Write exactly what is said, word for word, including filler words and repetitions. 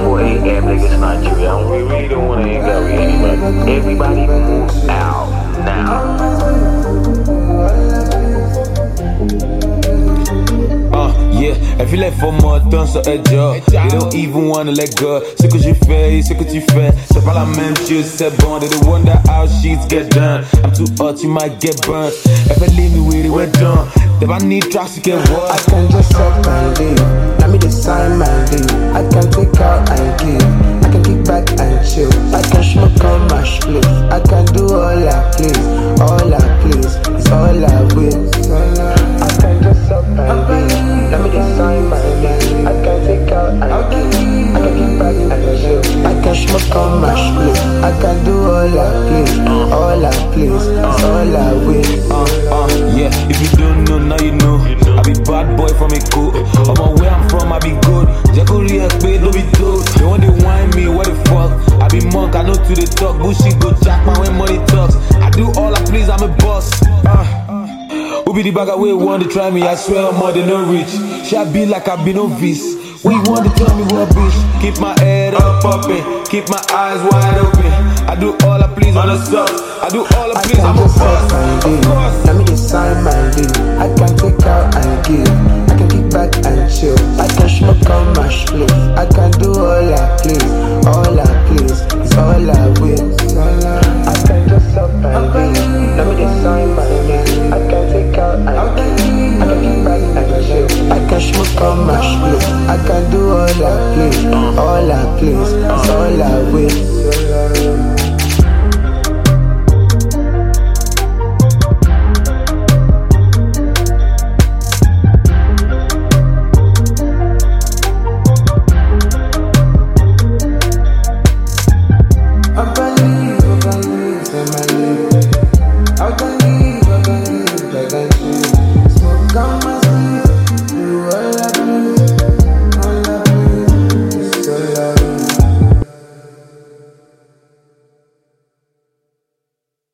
four a m, nigga, it's not true. I don't, we really don't want to hang out with anybody. Everybody move out now. Yeah, elle filait fortement sur un job. They don't even wanna let go. Ce que j'ai fait et ce que tu fais, c'est pas la même chose, c'est bon. They don't wonder how sheets get done. I'm too hot, you might get burnt. If I leave me with it, we're done. If I need tracks to get what? I can just set my day. Let me decide my day. I can take out and give. I can kick back and chill. I can smoke on my split. I can do all I please. All I please is all I will. I can just set my day. Let me decide my day. I can take out and give. I can kick back and chill. I can smoke on my split. I can do all I please. All I please is all I will. Uh, uh, yeah, if you don't know, now you know. I be bad boy from a coat. I'm on where I'm from, I be good. Jacko react, babe, don't be told. They want to whine me, what the fuck? I be monk, I know to the talk. Bullshit go jack my when money talks. I do all I please, I'm a boss. Uh. Who be the bagger way want to try me? I swear I'm more than no rich. Shall be like I be no vis. We want to tell me what bitch. Keep my head up popping, keep my eyes wide open. I do all I please on the sub. I do all I please, I'm a boss. Of course. Let me decide my day. I can take out and give. I can kick back and chill. I can smoke on my split. I can do all I please. All I please is all I will. I can just up my day. Let me decide my day. I can take out and give. I can kick back and chill. I can smoke on my split. I can do all I please. All I please.